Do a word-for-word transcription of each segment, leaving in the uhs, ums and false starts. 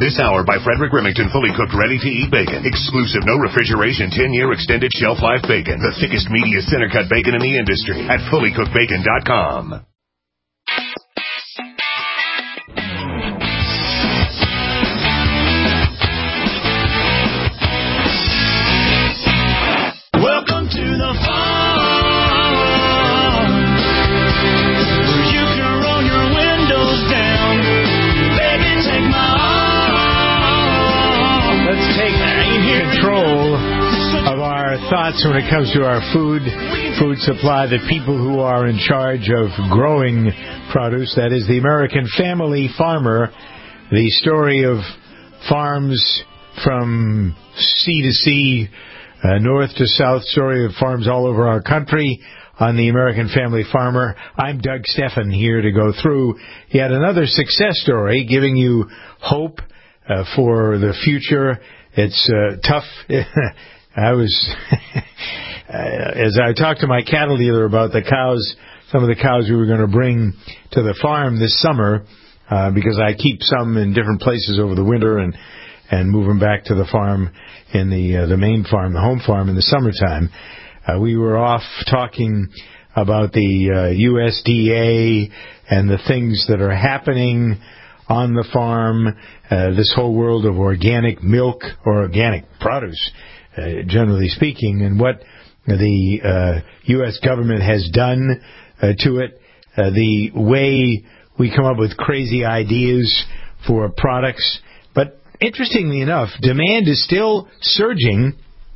This hour by Frederick Remington, fully cooked, ready-to-eat bacon. Exclusive, no refrigeration, ten-year extended shelf life bacon. The thickest, meatiest, center-cut bacon in the industry at fully cooked bacon dot com. Welcome to the farm, where you can roll your windows down. Baby, take my arm. Let's take control of our thoughts when it comes to our food, food supply, the people who are in charge of growing produce. That is the American Family Farmer, the story of farms from sea to sea, Uh, north to south, story of farms all over our country on the American Family Farmer. I'm Doug Steffen here to go through yet another success story, giving you hope uh, for the future. It's uh, tough. I was, as I talked to my cattle dealer about the cows, some of the cows we were going to bring to the farm this summer, uh, because I keep some in different places over the winter and and move them back to the farm in the uh, the main farm, the home farm, in the summertime. Uh, we were off talking about the uh, U S D A and the things that are happening on the farm, uh, this whole world of organic milk or organic produce, uh, generally speaking, and what the uh, U S government has done uh, to it, uh, the way we come up with crazy ideas for products. But interestingly enough, demand is still surging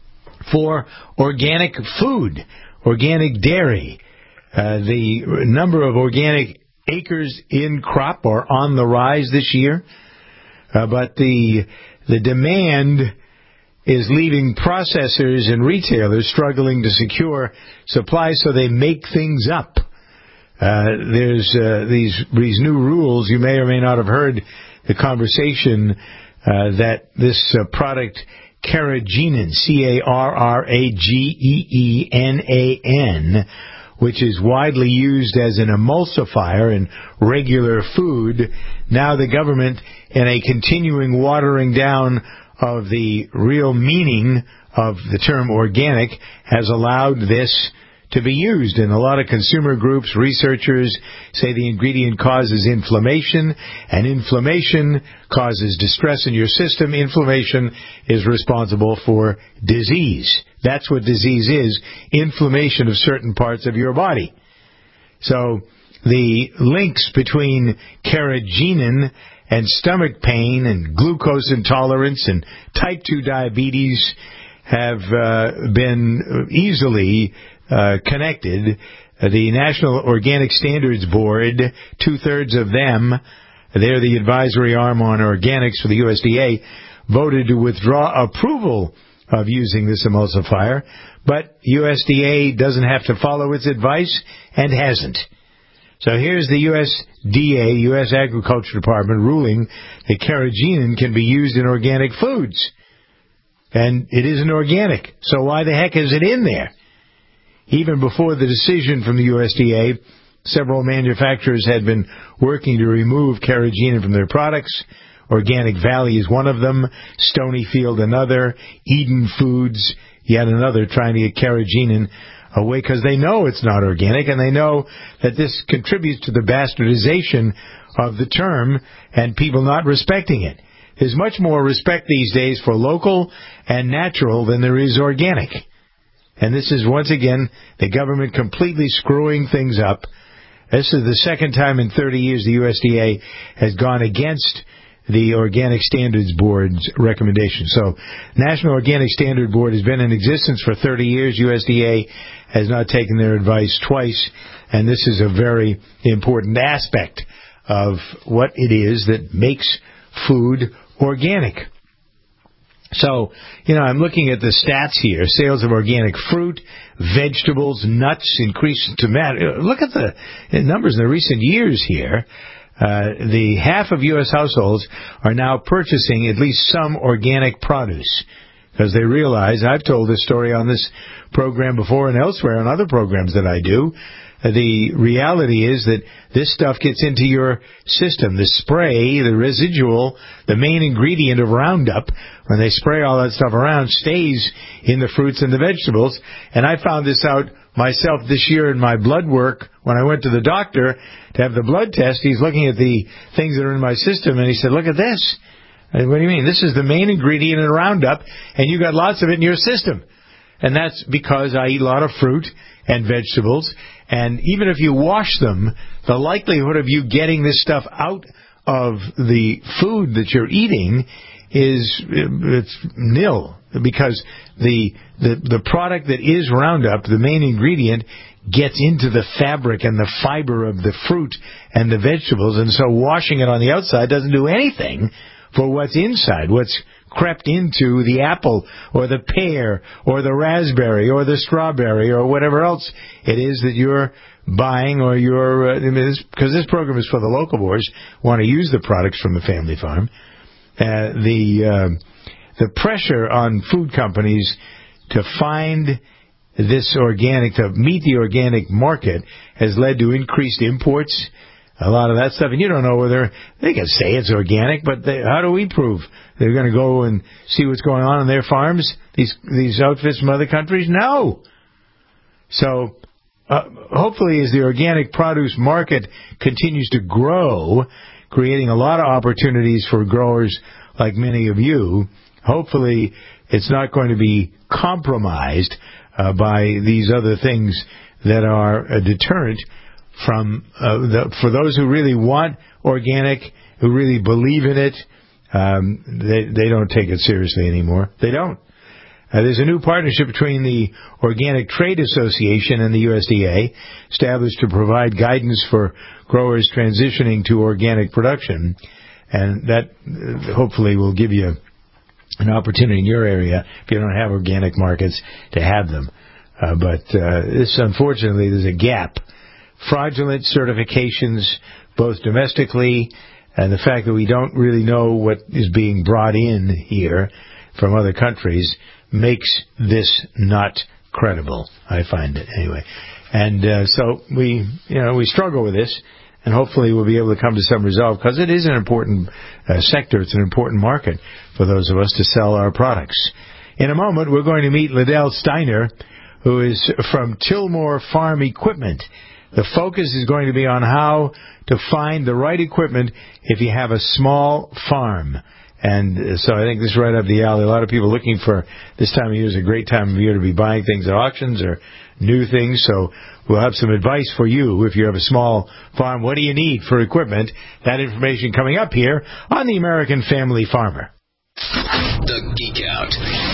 for organic food, organic dairy. Uh, the number of organic acres in crop are on the rise this year, uh, but the the demand is leaving processors and retailers struggling to secure supply, so they make things up. Uh, there's uh, these these new rules. You may or may not have heard the conversation Uh, that this uh, product, carrageenan, C A R R A G E E N A N, which is widely used as an emulsifier in regular food, now the government, in a continuing watering down of the real meaning of the term organic, has allowed this to be used. And a lot of consumer groups, researchers say the ingredient causes inflammation, and inflammation causes distress in your system. Inflammation is responsible for disease. That's what disease is, inflammation of certain parts of your body. So the links between carrageenan and stomach pain and glucose intolerance and type two diabetes have uh, been easily Uh, connected. Uh, the National Organic Standards Board, two-thirds of them, they're the advisory arm on organics for the U S D A, voted to withdraw approval of using this emulsifier, but U S D A doesn't have to follow its advice and hasn't. So here's the U S D A, U S Agriculture Department, ruling that carrageenan can be used in organic foods. And it isn't organic, so why the heck is it in there? Even before the decision from the U S D A, several manufacturers had been working to remove carrageenan from their products. Organic Valley is one of them, Stonyfield another, Eden Foods yet another, trying to get carrageenan away because they know it's not organic, and they know that this contributes to the bastardization of the term and people not respecting it. There's much more respect these days for local and natural than there is organic. And this is, once again, the government completely screwing things up. This is the second time in thirty years the U S D A has gone against the Organic Standards Board's recommendation. So, National Organic Standard Board has been in existence for thirty years. U S D A has not taken their advice twice, and this is a very important aspect of what it is that makes food organic. So, you know, I'm looking at the stats here. Sales of organic fruit, vegetables, nuts increased dramatically. Look at the numbers in the recent years here. Uh, the half of U S households are now purchasing at least some organic produce because they realize, I've told this story on this program before and elsewhere on other programs that I do, the reality is that this stuff gets into your system. The spray, the residual, the main ingredient of Roundup, when they spray all that stuff around, stays in the fruits and the vegetables. And I found this out myself this year in my blood work when I went to the doctor to have the blood test. He's looking at the things that are in my system, and he said, look at this. I said, what do you mean? This is the main ingredient in Roundup, and you got lots of it in your system. And that's because I eat a lot of fruit and vegetables, and even if you wash them, the likelihood of you getting this stuff out of the food that you're eating is it's nil, because the, the the product that is Roundup, the main ingredient, gets into the fabric and the fiber of the fruit and the vegetables, and so washing it on the outside doesn't do anything for what's inside, what's crept into the apple or the pear or the raspberry or the strawberry or whatever else it is that you're buying, or you're, uh, because this program is for the local boys, want to use the products from the family farm. Uh, the uh, the pressure on food companies to find this organic, to meet the organic market, has led to increased imports, a lot of that stuff. And you don't know whether they can say it's organic, but they, how do we prove they're going to go and see what's going on in their farms, these these outfits from other countries? No. So uh, hopefully as the organic produce market continues to grow, creating a lot of opportunities for growers like many of you, hopefully it's not going to be compromised uh, by these other things that are a deterrent from uh, the, for those who really want organic, who really believe in it. Um, they they don't take it seriously anymore. They don't. Uh, there's a new partnership between the Organic Trade Association and the U S D A, established to provide guidance for growers transitioning to organic production, and that uh, hopefully will give you an opportunity in your area, if you don't have organic markets, to have them. Uh, but uh, this, unfortunately, there's a gap. Fraudulent certifications, both domestically, and the fact that we don't really know what is being brought in here from other countries, makes this not credible, I find it, anyway. And uh, so we, you know, we struggle with this, and hopefully we'll be able to come to some resolve, because it is an important uh, sector. It's an important market for those of us to sell our products. In a moment, we're going to meet Liddell Steiner, who is from Tillmore Farm Equipment. The focus is going to be on how to find the right equipment if you have a small farm. And so I think this is right up the alley. A lot of people looking for this time of year is a great time of year to be buying things at auctions or new things. So we'll have some advice for you if you have a small farm. What do you need for equipment? That information coming up here on the American Family Farmer. The Geek Out.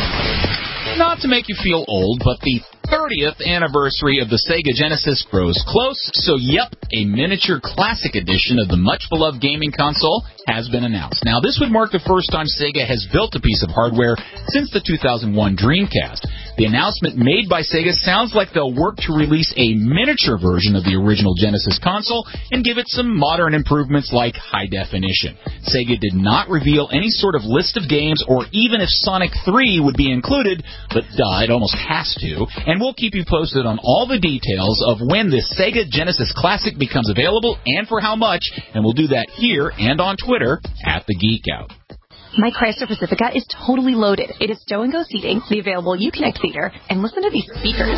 Not to make you feel old, but the thirtieth anniversary of the Sega Genesis grows close, so yep, a miniature classic edition of the much-beloved gaming console has been announced. Now, this would mark the first time Sega has built a piece of hardware since the two thousand one Dreamcast. The announcement made by Sega sounds like they'll work to release a miniature version of the original Genesis console and give it some modern improvements like high definition. Sega did not reveal any sort of list of games or even if Sonic three would be included, but duh, it almost has to. And we'll keep you posted on all the details of when this Sega Genesis Classic becomes available and for how much, and we'll do that here and on Twitter at The Geek Out. My Chrysler Pacifica is totally loaded. It is stow-and-go seating, the available Uconnect theater, and listen to these speakers.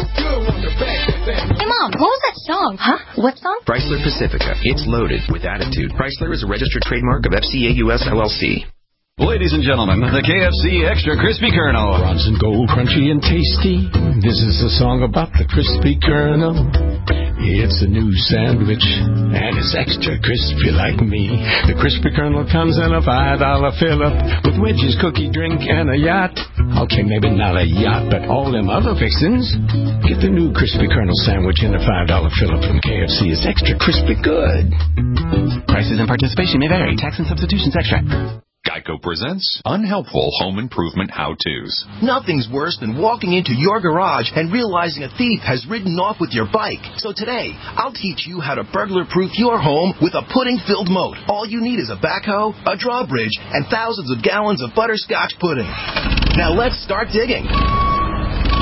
Hey, Mom, what was that song? Huh? What song? Chrysler Pacifica. It's loaded with attitude. Chrysler is a registered trademark of F C A U S L L C. Ladies and gentlemen, the K F C Extra Crispy Kernel. Bronson Gold, crunchy and tasty. This is a song about the crispy kernel. It's a new sandwich, and it's extra crispy like me. The crispy kernel comes in a five dollar fill-up with wedges, cookie, drink, and a yacht. Okay, maybe not a yacht, but all them other fixings. Get the new crispy kernel sandwich in a five dollar fill-up from K F C. It's extra crispy good. Prices and participation may vary. Tax and substitutions extra. Geico presents Unhelpful Home Improvement How-Tos. Nothing's worse than walking into your garage and realizing a thief has ridden off with your bike. So today, I'll teach you how to burglar-proof your home with a pudding-filled moat. All you need is a backhoe, a drawbridge, and thousands of gallons of butterscotch pudding. Now let's start digging.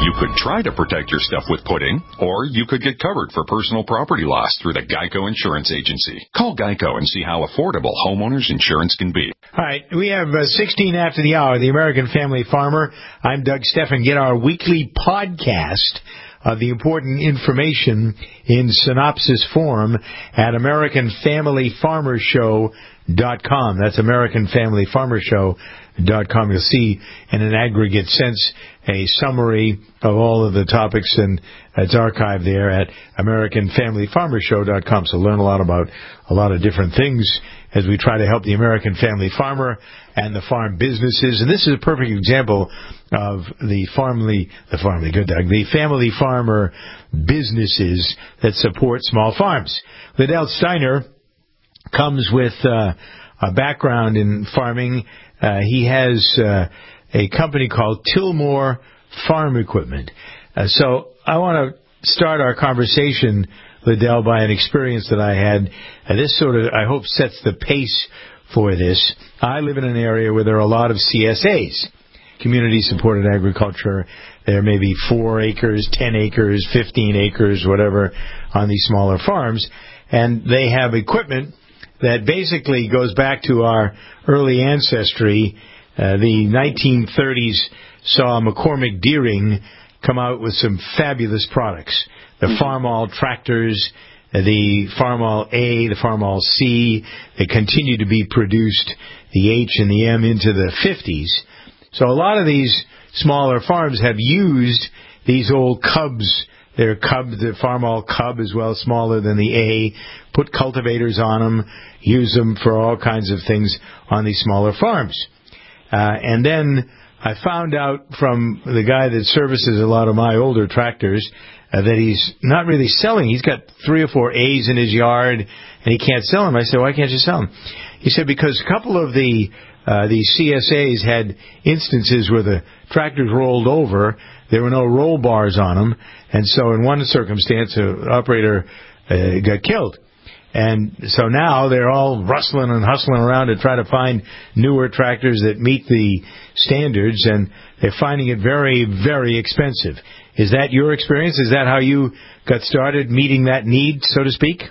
You could try to protect your stuff with pudding, or you could get covered for personal property loss through the Geico Insurance Agency. Call Geico and see how affordable homeowners insurance can be. All right, we have uh, sixteen after the hour, the American Family Farmer. I'm Doug Steffen. Get our weekly podcast of the important information in synopsis form at American Family Farmer Show dot com. That's American Family Farmer Show dot com. You'll see in an aggregate sense a summary of all of the topics, and it's archived there at American Family Farmer Show dot com. So learn a lot about a lot of different things as we try to help the American family farmer and the farm businesses. And this is a perfect example of the farmly, the farmly, good Doug, the family farmer businesses that support small farms. Liddell Steiner comes with uh, a background in farming. Uh, he has uh, a company called Tillmore Farm Equipment. Uh, so I want to start our conversation, Liddell, by an experience that I had. Uh, this sort of, I hope, sets the pace for this. I live in an area where there are a lot of C S As, community-supported agriculture. There may be four acres, ten acres, fifteen acres, whatever, on these smaller farms. And they have equipment that basically goes back to our early ancestry. Uh, the nineteen thirties saw McCormick Deering come out with some fabulous products. The mm-hmm. Farmall tractors, the Farmall A, the Farmall C, they continue to be produced, the H and the M, into the fifties. So a lot of these smaller farms have used these old Cubs. They're Cub, the Farmall Cub is well smaller than the A, put cultivators on them, use them for all kinds of things on these smaller farms. Uh, and then I found out from the guy that services a lot of my older tractors uh, that he's not really selling. He's got three or four A's in his yard, and he can't sell them. I said, why can't you sell them? He said, because a couple of the uh, these C S As had instances where the tractors rolled over. There were no roll bars on them, and so in one circumstance, an operator uh, got killed. And so now they're all rustling and hustling around to try to find newer tractors that meet the standards, and they're finding it very, very expensive. Is that your experience? Is that how you got started meeting that need, so to speak?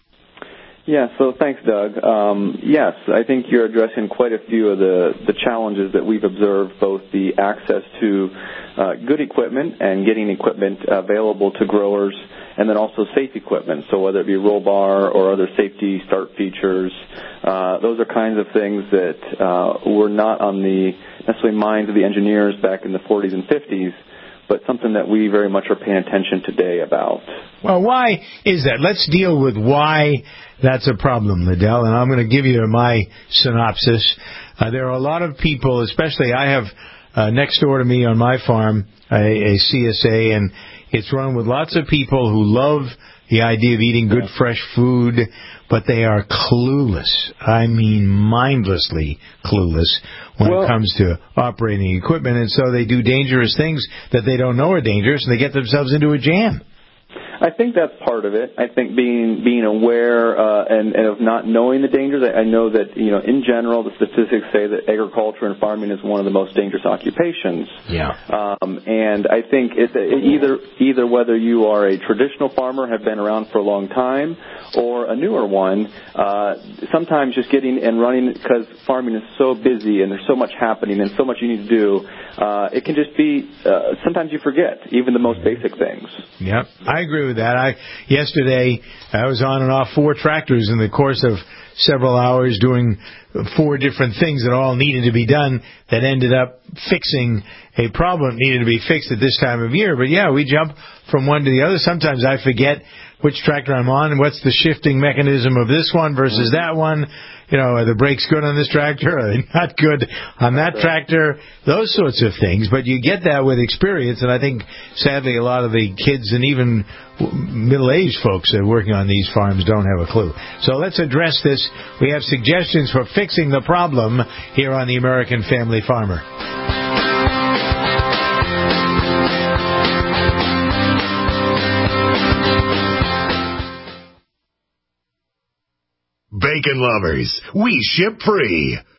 Yeah, so thanks, Doug. Um, yes, I think you're addressing quite a few of the, the challenges that we've observed, both the access to uh, good equipment and getting equipment available to growers, and then also safe equipment. So whether it be roll bar or other safety start features, uh, those are kinds of things that uh, were not on the necessarily minds of the engineers back in the forties and fifties, but something that we very much are paying attention today about. Well, why is that? Let's deal with why that's a problem, Liddell, and I'm going to give you my synopsis. Uh, there are a lot of people, especially I have uh, next door to me on my farm a, a C S A, and it's run with lots of people who love the idea of eating good, fresh food, but they are clueless. I mean, mindlessly clueless when well, it comes to operating equipment, and so they do dangerous things that they don't know are dangerous, and they get themselves into a jam. I think that's part of it. I think being being aware uh, and, and of not knowing the dangers. I, I know that, you know, in general, the statistics say that agriculture and farming is one of the most dangerous occupations. Yeah. Um, and I think it, it either either whether you are a traditional farmer, have been around for a long time, or a newer one, uh, sometimes just getting and running, because farming is so busy and there's so much happening and so much you need to do, uh, it can just be, uh, sometimes you forget even the most basic things. Yep, I agree with that. I yesterday I was on and off four tractors in the course of several hours doing four different things that all needed to be done that ended up fixing a problem that needed to be fixed at this time of year. But yeah, we jump from one to the other. Sometimes I forget which tractor I'm on and what's the shifting mechanism of this one versus that one. You know, are the brakes good on this tractor? Are they not good on that tractor? Those sorts of things. But you get that with experience, and I think, sadly, a lot of the kids and even middle-aged folks that are working on these farms don't have a clue. So let's address this. We have suggestions for fixing the problem here on the American Family Farmer. Bacon lovers, we ship free.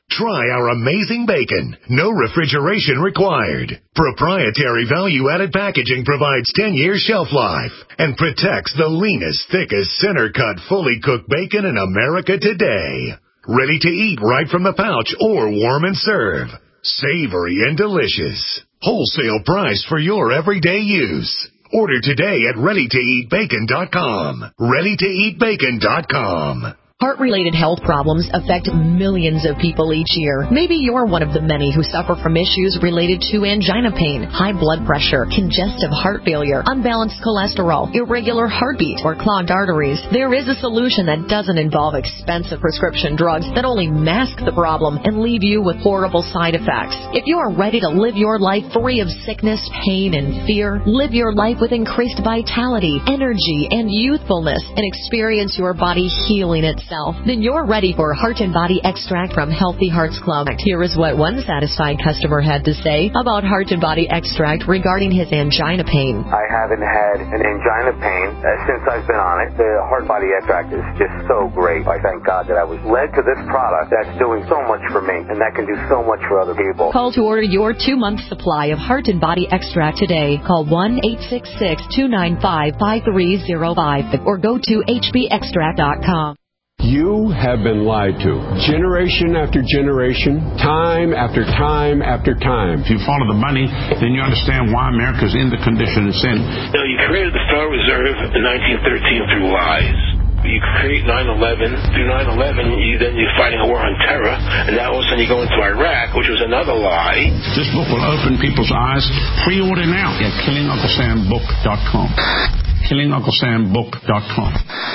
Try our amazing bacon. No refrigeration required. Proprietary value-added packaging provides ten years shelf life and protects the leanest, thickest, center-cut, fully cooked bacon in America today. Ready to eat right from the pouch or warm and serve. Savory and delicious. Wholesale price for your everyday use. Order today at ready to eat bacon dot com. ready to eat bacon dot com. Heart-related health problems affect millions of people each year. Maybe you're one of the many who suffer from issues related to angina pain, high blood pressure, congestive heart failure, unbalanced cholesterol, irregular heartbeat, or clogged arteries. There is a solution that doesn't involve expensive prescription drugs that only mask the problem and leave you with horrible side effects. If you are ready to live your life free of sickness, pain, and fear, live your life with increased vitality, energy, and youthfulness, and experience your body healing itself, then you're ready for Heart and Body Extract from Healthy Hearts Club. Here is what one satisfied customer had to say about Heart and Body Extract regarding his angina pain. I haven't had an angina pain uh, since I've been on it. The Heart Body Extract is just so great. I thank God that I was led to this product that's doing so much for me, and that can do so much for other people. Call to order your two-month supply of Heart and Body Extract today. Call one eight six six, two nine five, five three zero five or go to h b extract dot com. You have been lied to. Generation after generation, time after time after time. If you follow the money, then you understand why America's in the condition it's in. Now, you created the Federal Reserve in nineteen thirteen through lies. You create nine eleven. Through nine eleven, you, then you're fighting a war on terror, and now all of a sudden you go into Iraq, which was another lie. This book will open people's eyes. Pre-order now at killing uncle sam book dot com. killing uncle sam book dot com.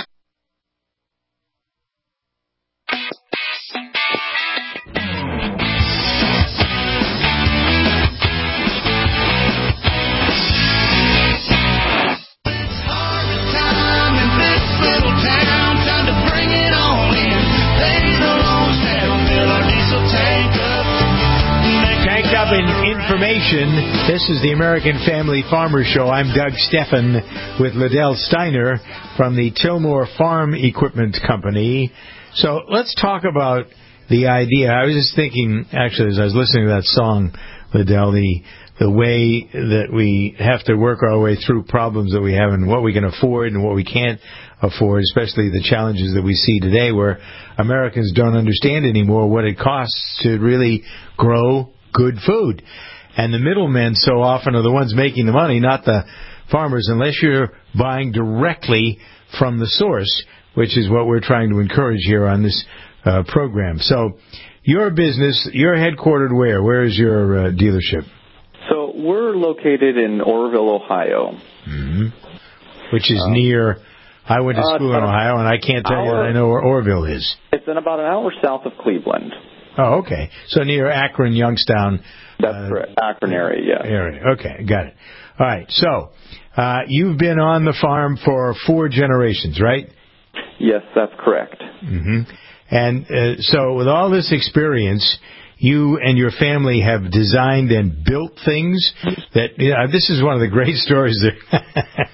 Information. This is the American Family Farmer Show. I'm Doug Steffen with Liddell Steiner from the Tillmore Farm Equipment Company. So let's talk about the idea. I was just thinking, actually, as I was listening to that song, Liddell, the the way that we have to work our way through problems that we have and what we can afford and what we can't afford, especially the challenges that we see today where Americans don't understand anymore what it costs to really grow good food. And the middlemen so often are the ones making the money, not the farmers, unless you're buying directly from the source, which is what we're trying to encourage here on this uh, program. So your business, you're headquartered where? Where is your uh, dealership? So we're located in Orrville, Ohio. Mm-hmm. Which is um, near, I went to school uh, in Ohio, and I can't tell hour, you that I know where Orrville is. It's in about an hour south of Cleveland. Oh, okay. So near Akron, Youngstown. That's uh, correct. Akron area, yeah. Area. Okay, got it. All right. So uh, you've been on the farm for four generations, right? Yes, that's correct. Mm-hmm. And uh, so with all this experience, you and your family have designed and built things that, you know, this is one of the great stories. That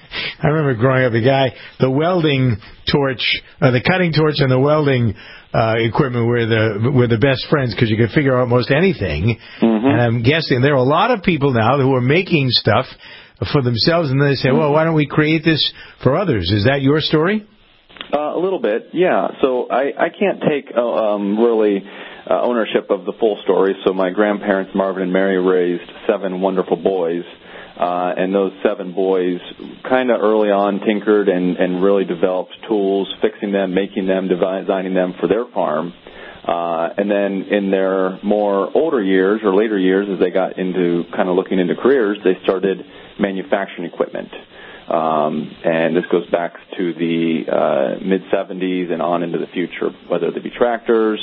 I remember growing up, the guy, the welding torch, uh, the cutting torch and the welding uh, equipment were the were the best friends because you could figure out most anything. Mm-hmm. And I'm guessing there are a lot of people now who are making stuff for themselves, and then they say, well, why don't we create this for others? Is that your story? Uh, a little bit, yeah. So I, I can't take uh, um, really uh, ownership of the full story. So my grandparents, Marvin and Mary, raised seven wonderful boys. Uh, and those seven boys kind of early on tinkered and, and really developed tools, fixing them, making them, designing them for their farm. Uh, and then in their more older years or later years, as they got into kind of looking into careers, they started manufacturing equipment. Um, and this goes back to the uh, mid seventies and on into the future, whether they be tractors,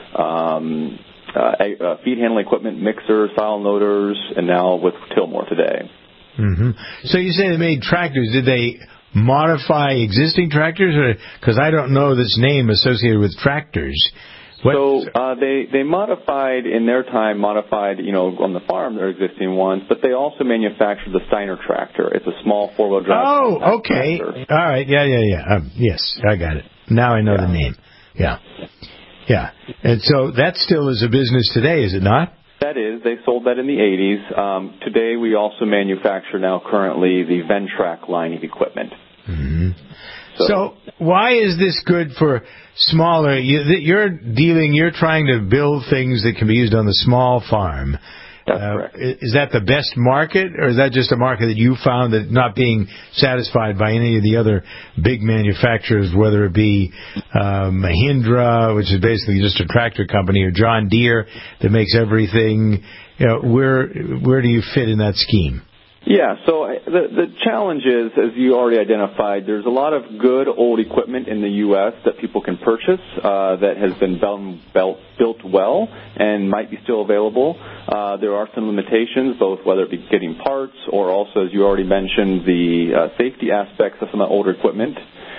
um, uh, uh, feed handling equipment, mixers, silo loaders, and now with Tillmore today. Mm-hmm. So you say they made tractors. Did they modify existing tractors? Because I don't know this name associated with tractors. What? So uh, they they modified in their time, modified you know on the farm their existing ones, but they also manufactured the Steiner tractor. It's a small four wheel drive. Oh, okay, tractor. All right, yeah, yeah, yeah. Um, yes, I got it. Now I know yeah. the name. Yeah. Yeah. And so that still is a business today, is it not? That is. They sold that in the eighties. Um, today we also manufacture now currently the Ventrac line of equipment. Mm-hmm. So, so why is this good for smaller? You, you're dealing, you're trying to build things that can be used on the small farm. That's uh, correct. Is that the best market, or is that just a market that you found that not being satisfied by any of the other big manufacturers, whether it be um, Mahindra, which is basically just a tractor company, or John Deere that makes everything? You know, where where do you fit in that scheme? Yeah, so the the challenge is, as you already identified, there's a lot of good old equipment in the U S that people can purchase uh, that has been built, built well and might be still available. Uh, there are some limitations, both whether it be getting parts or also, as you already mentioned, the uh, safety aspects of some of the older equipment.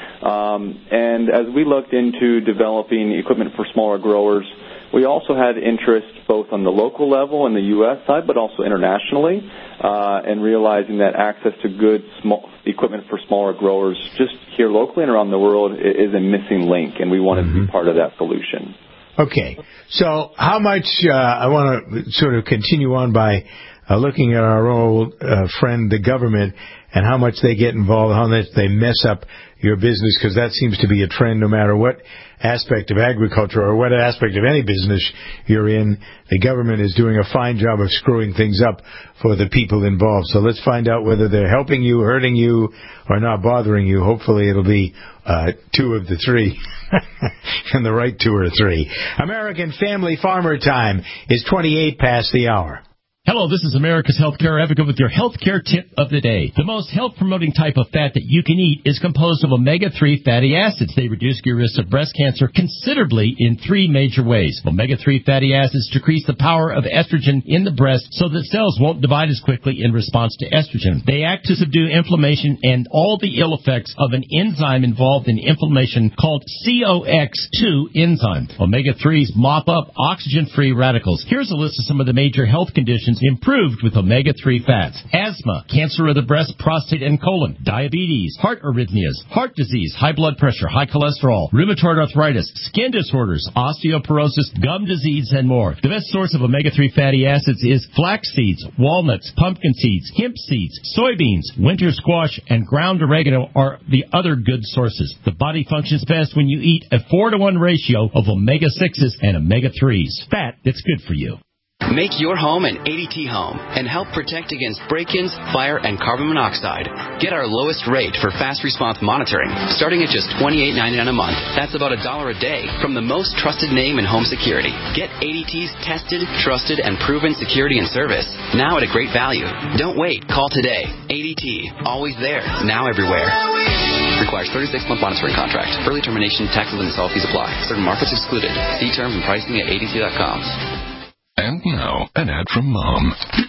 Um, and as we looked into developing equipment for smaller growers, we also had interest both on the local level in the U S side, but also internationally, uh, and realizing that access to good small equipment for smaller growers just here locally and around the world is a missing link, and we wanted mm-hmm. to be part of that solution. Okay. So how much, uh, I want to sort of continue on by uh, looking at our old uh, friend, the government, and how much they get involved, how much they mess up your business, because that seems to be a trend no matter what aspect of agriculture or what aspect of any business you're in. The government is doing a fine job of screwing things up for the people involved. So let's find out whether they're helping you, hurting you, or not bothering you. Hopefully it'll be uh, two of the three and the right two or three. American Family Farmer Time is twenty-eight past the hour. Hello, this is America's Healthcare Advocate with your healthcare tip of the day. The most health-promoting type of fat that you can eat is composed of omega three fatty acids. They reduce your risk of breast cancer considerably in three major ways. omega three fatty acids decrease the power of estrogen in the breast so that cells won't divide as quickly in response to estrogen. They act to subdue inflammation and all the ill effects of an enzyme involved in inflammation called C O X two enzyme. omega threes mop up oxygen-free radicals. Here's a list of some of the major health conditions improved with omega three fats: asthma, cancer of the breast, prostate, and colon, diabetes, heart arrhythmias, heart disease, high blood pressure, high cholesterol, rheumatoid arthritis, skin disorders, osteoporosis, gum disease, and more. The best source of omega three fatty acids is flax seeds, walnuts, pumpkin seeds, hemp seeds, soybeans, winter squash, and ground oregano are the other good sources. The body functions best when you eat a four to one ratio of omega sixes and omega threes. Fat that's good for you. Make your home an A D T home and help protect against break-ins, fire, and carbon monoxide. Get our lowest rate for fast response monitoring, starting at just twenty-eight ninety-nine a month. That's about a dollar a day from the most trusted name in home security. Get A D T's tested, trusted, and proven security and service, now at a great value. Don't wait. Call today. A D T, always there, now everywhere. Requires thirty-six month monitoring contract. Early termination, taxes, and install fees apply. Certain markets excluded. See terms and pricing at A D T dot com. And now, an ad from Mom.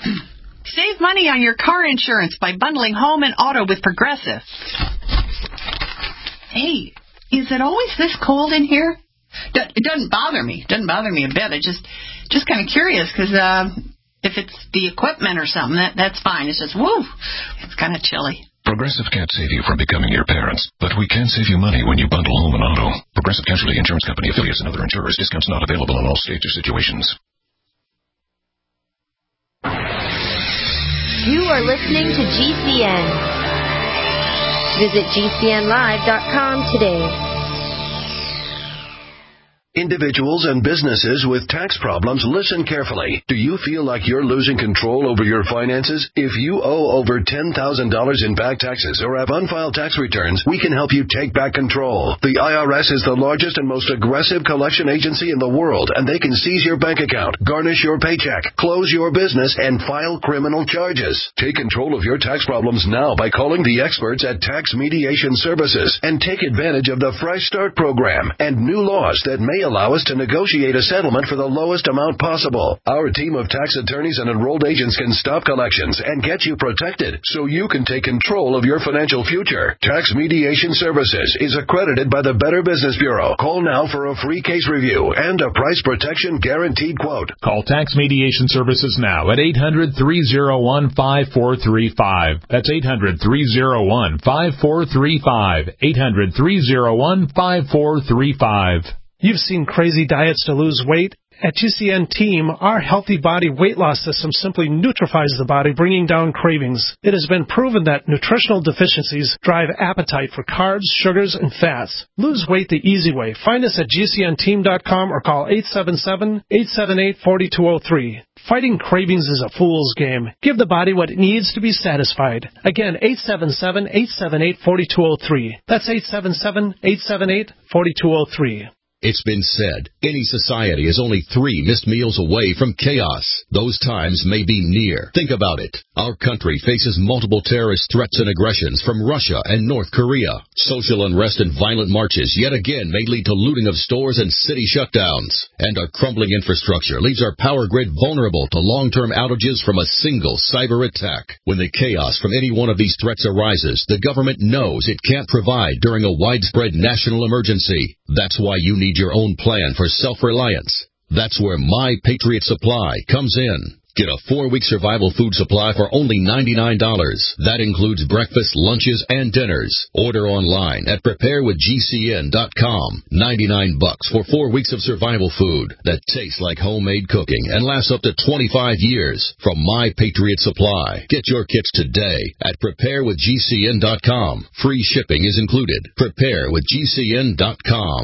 Save money on your car insurance by bundling home and auto with Progressive. Hey, is it always this cold in here? It doesn't bother me. It doesn't bother me a bit. I just just kind of curious because uh, if it's the equipment or something, that that's fine. It's just, woo, it's kind of chilly. Progressive can't save you from becoming your parents, but we can save you money when you bundle home and auto. Progressive Casualty Insurance Company, affiliates, and other insurers. Discounts not available in all states or situations. You are listening to G C N. Visit G C N live dot com today. Individuals and businesses with tax problems, listen carefully. Do you feel like you're losing control over your finances? If you owe over ten thousand dollars in back taxes or have unfiled tax returns, we can help you take back control. The I R S is the largest and most aggressive collection agency in the world, and they can seize your bank account, garnish your paycheck, close your business, and file criminal charges. Take control of your tax problems now by calling the experts at Tax Mediation Services and take advantage of the Fresh Start program and new laws that may allow us to negotiate a settlement for the lowest amount possible. Our team of tax attorneys and enrolled agents can stop collections and get you protected so you can take control of your financial future. Tax Mediation Services is accredited by the Better Business Bureau. Call now for a free case review and a price protection guaranteed quote. Call Tax Mediation Services now at eight hundred, three oh one, five four three five. That's eight hundred, three oh one, five four three five. eight hundred, three oh one, five four three five. You've seen crazy diets to lose weight. At G C N Team, our healthy body weight loss system simply neutralizes the body, bringing down cravings. It has been proven that nutritional deficiencies drive appetite for carbs, sugars, and fats. Lose weight the easy way. Find us at G C N team dot com or call eight seven seven, eight seven eight, four two zero three. Fighting cravings is a fool's game. Give the body what it needs to be satisfied. Again, eight seven seven, eight seven eight, four two zero three. That's eight seven seven, eight seven eight, four two zero three. It's been said, any society is only three missed meals away from chaos. Those times may be near. Think about it. Our country faces multiple terrorist threats and aggressions from Russia and North Korea. Social unrest and violent marches yet again may lead to looting of stores and city shutdowns. And our crumbling infrastructure leaves our power grid vulnerable to long-term outages from a single cyber attack. When the chaos from any one of these threats arises, the government knows it can't provide during a widespread national emergency. That's why you need your own plan for self-reliance. That's where My Patriot Supply comes in. Get a four-week survival food supply for only ninety-nine dollars. That includes breakfast, lunches, and dinners. Order online at prepare with G C N dot com. ninety-nine bucks for four weeks of survival food that tastes like homemade cooking and lasts up to twenty-five years from My Patriot Supply. Get your kits today at prepare with G C N dot com. Free shipping is included. prepare with G C N dot com.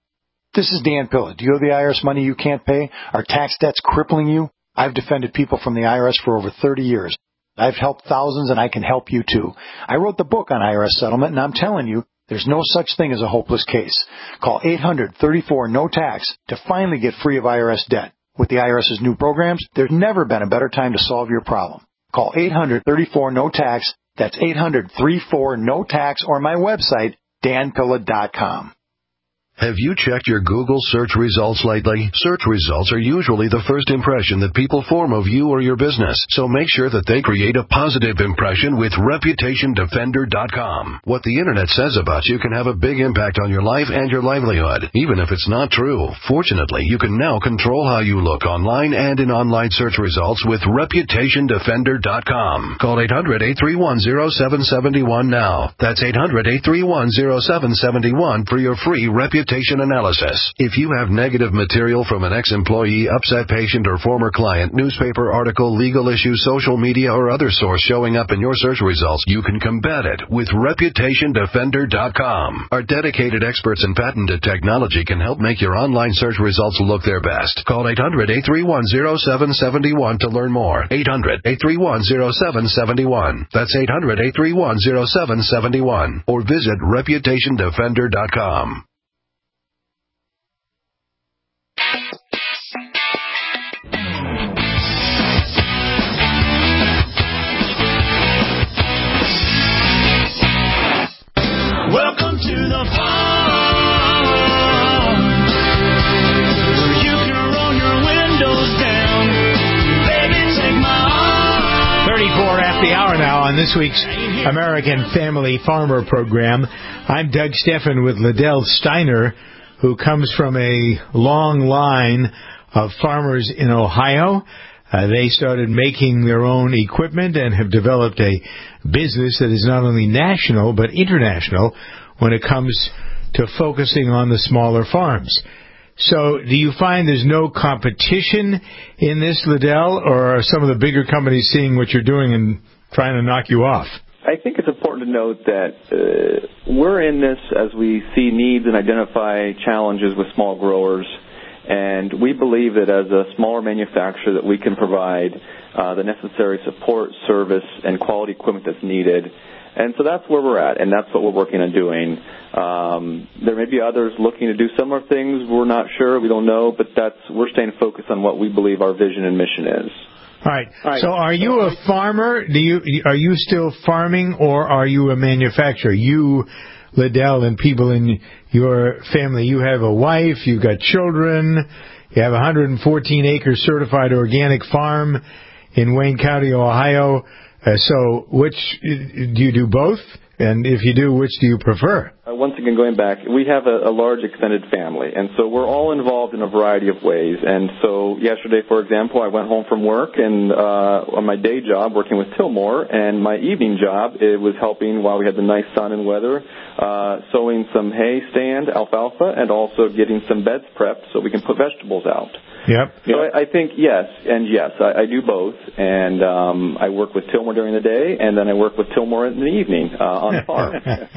This is Dan Pilla. Do you owe the I R S money you can't pay? Are tax debts crippling you? I've defended people from the I R S for over thirty years. I've helped thousands, and I can help you too. I wrote the book on I R S settlement, and I'm telling you, there's no such thing as a hopeless case. Call eight hundred, thirty-four, no tax to finally get free of I R S debt. With the IRS's new programs, there's never been a better time to solve your problem. Call eight hundred, thirty-four, no tax. That's eight hundred, thirty-four, no tax, or my website, dan pilla dot com. Have you checked your Google search results lately? Search results are usually the first impression that people form of you or your business, so make sure that they create a positive impression with reputation defender dot com. What the Internet says about you can have a big impact on your life and your livelihood, even if it's not true. Fortunately, you can now control how you look online and in online search results with reputation defender dot com. Call eight hundred, eight three one, zero seven seven one now. That's eight hundred, eight three one, zero seven seven one for your free reputation analysis. If you have negative material from an ex-employee, upset patient, or former client, newspaper article, legal issue, social media, or other source showing up in your search results, you can combat it with reputation defender dot com. Our dedicated experts in patented technology can help make your online search results look their best. Call eight hundred, eight three one, zero seven seven one to learn more. eight hundred, eight three one, zero seven seven one. That's eight hundred, eight three one, zero seven seven one. Or visit reputation defender dot com. Welcome to the farm, where you can roll your windows down. Baby, take my arm. thirty-four after the hour now on this week's American Family Farmer Program. I'm Doug Steffen with Liddell Steiner, who comes from a long line of farmers in Ohio. Uh, they started making their own equipment and have developed a business that is not only national but international when it comes to focusing on the smaller farms. So do you find there's no competition in this, Liddell, or are some of the bigger companies seeing what you're doing and trying to knock you off? I think it's important to note that uh, we're in this as we see needs and identify challenges with small growers. And we believe that as a smaller manufacturer that we can provide uh, the necessary support, service, and quality equipment that's needed. And so that's where we're at, and that's what we're working on doing. Um, there may be others looking to do similar things. We're not sure. We don't know. But that's we're staying focused on what we believe our vision and mission is. All right. All right. So are you a farmer? Do you Are you still farming, or are you a manufacturer? You, Liddell, and people in your family, you have a wife, you've got children, you have a one hundred fourteen acre certified organic farm in Wayne County, Ohio. Uh, so which, do you do both? And if you do, which do you prefer? Uh, once again, going back, we have a, a large extended family, and so we're all involved in a variety of ways. And so yesterday, for example, I went home from work and uh, on my day job working with Tillmore, and my evening job, it was helping while we had the nice sun and weather, uh, sowing some hay stand, alfalfa, and also getting some beds prepped so we can put vegetables out. Yep. So I, I think yes, and yes, I, I do both, and um, I work with Tillmore during the day, and then I work with Tillmore in the evening uh, on the farm.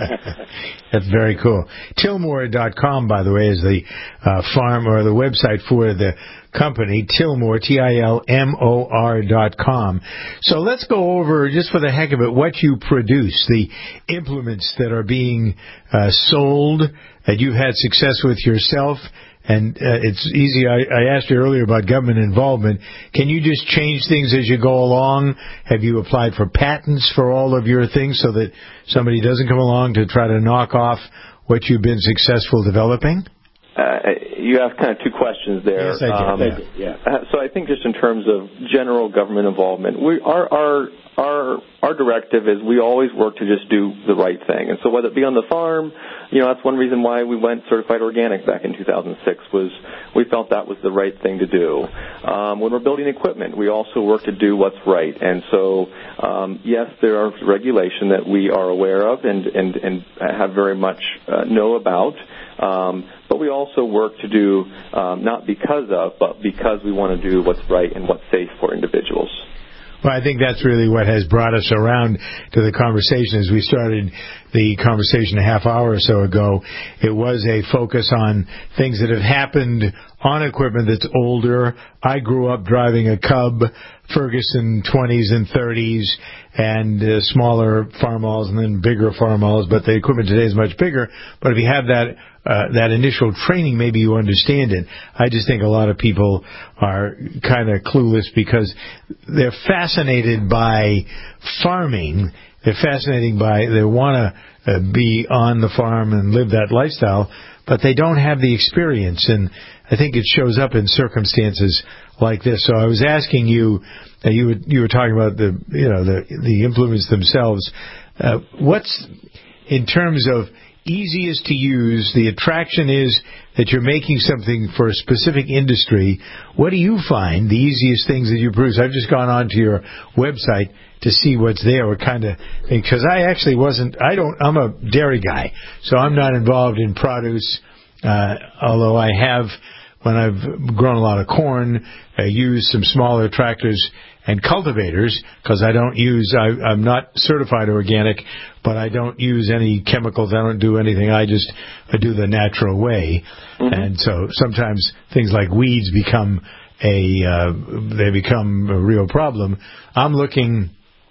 That's very cool. Tillmore dot com, by the way, is the uh, farm or the website for the company, Tillmore, T I L M O R dot com. So let's go over, just for the heck of it, what you produce, the implements that are being uh, sold, that you've had success with yourself. And uh, it's easy. I, I asked you earlier about government involvement. Can you just change things as you go along? Have you applied for patents for all of your things so that somebody doesn't come along to try to knock off what you've been successful developing? Uh, you asked kind of two questions there. Yes, I did. Um, yeah. yeah. Uh, so I think just in terms of general government involvement, we our our our our directive is we always work to just do the right thing. And so whether it be on the farm, you know, that's one reason why we went certified organic back in two thousand six, was we felt that was the right thing to do. Um, when we're building equipment, we also work to do what's right. And so, um, yes, there are regulation that we are aware of and, and, and have very much uh, know about. Um, but we also work to do, um, not because of, but because we want to do what's right and what's safe for individuals. Well, I think that's really what has brought us around to the conversation. As we started the conversation a half hour or so ago, it was a focus on things that have happened on equipment that's older. I grew up driving a Cub, Ferguson twenties and thirties, and uh, smaller farmalls and then bigger farmalls, but the equipment today is much bigger. But if you have that Uh, that initial training, maybe you understand it. I just think a lot of people are kind of clueless because they're fascinated by farming. They're fascinated by, they want to uh, be on the farm and live that lifestyle, but they don't have the experience. And I think it shows up in circumstances like this. So I was asking you, uh, you were, you were talking about the, you know, the, the implements themselves. Uh, what's, in terms of easiest to use, the attraction is that you're making something for a specific industry. What do you find the easiest things that you produce? I've just gone onto your website to see what's there. What kind of, because I actually wasn't, I don't, I'm a dairy guy, so I'm not involved in produce, uh, although I have, when I've grown a lot of corn, I use some smaller tractors and cultivators, because I don't use, I, I'm not certified organic, but I don't use any chemicals. I don't do anything. I just I do the natural way. Mm-hmm. And so sometimes things like weeds become a, uh, they become a real problem. I'm looking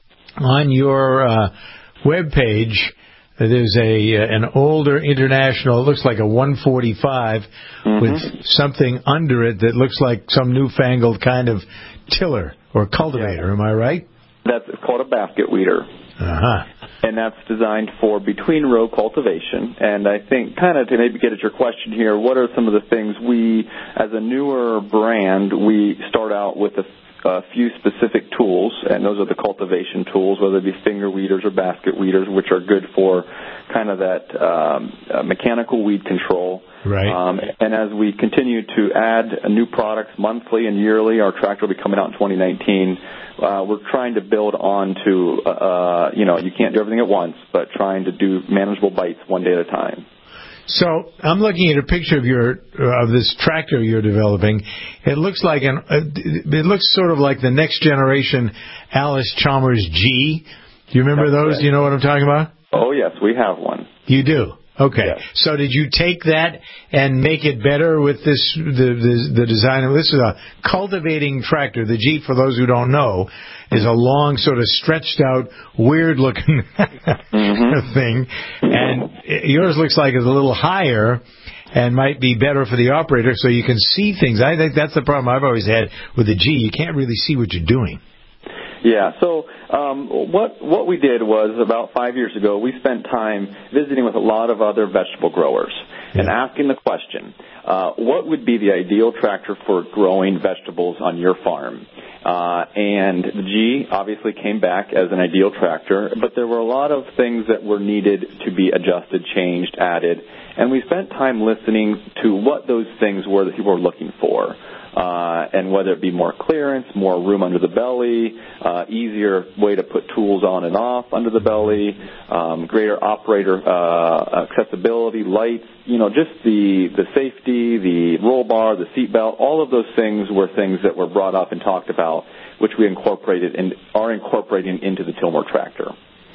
on your uh, web page. There's a an older International, it looks like a one forty-five, mm-hmm. with something under it that looks like some newfangled kind of tiller or cultivator. Yeah. Am I right? That's called a basket weeder. Uh-huh. And that's designed for between-row cultivation. And I think, kind of to maybe get at your question here, what are some of the things we, as a newer brand, we start out with a a few specific tools, and those are the cultivation tools, whether it be finger weeders or basket weeders, which are good for kind of that um, uh, mechanical weed control. Right. Um, and as we continue to add new products monthly and yearly, our tractor will be coming out in twenty nineteen. Uh, we're trying to build on to, uh, you know, you can't do everything at once, but trying to do manageable bites one day at a time. So I'm looking at a picture of your uh, of this tractor you're developing. It looks like an uh, it looks sort of like the next generation Allis-Chalmers G. Do you remember That's those? Right. Do you know what I'm talking about? Oh yes, we have one. You do. Okay. Yes. So did you take that and make it better with this the the, the design of this is a cultivating tractor. The G, for those who don't know, is a long, sort of stretched out, weird looking mm-hmm. thing, and yours looks like it's a little higher and might be better for the operator, so you can see things. I think that's the problem I've always had with the G. You can't really see what you're doing. Yeah, so um, what what we did was about five years ago, we spent time visiting with a lot of other vegetable growers. and asking the question, uh, what would be the ideal tractor for growing vegetables on your farm? Uh, and the G obviously came back as an ideal tractor, but there were a lot of things that were needed to be adjusted, changed, added, and we spent time listening to what those things were that people were looking for. Uh, and whether it be more clearance, more room under the belly, uh, easier way to put tools on and off under the belly, um, greater operator uh, accessibility, lights, you know, just the, the safety, the roll bar, the seat belt, all of those things were things that were brought up and talked about, which we incorporated and are incorporating into the Tillmore tractor.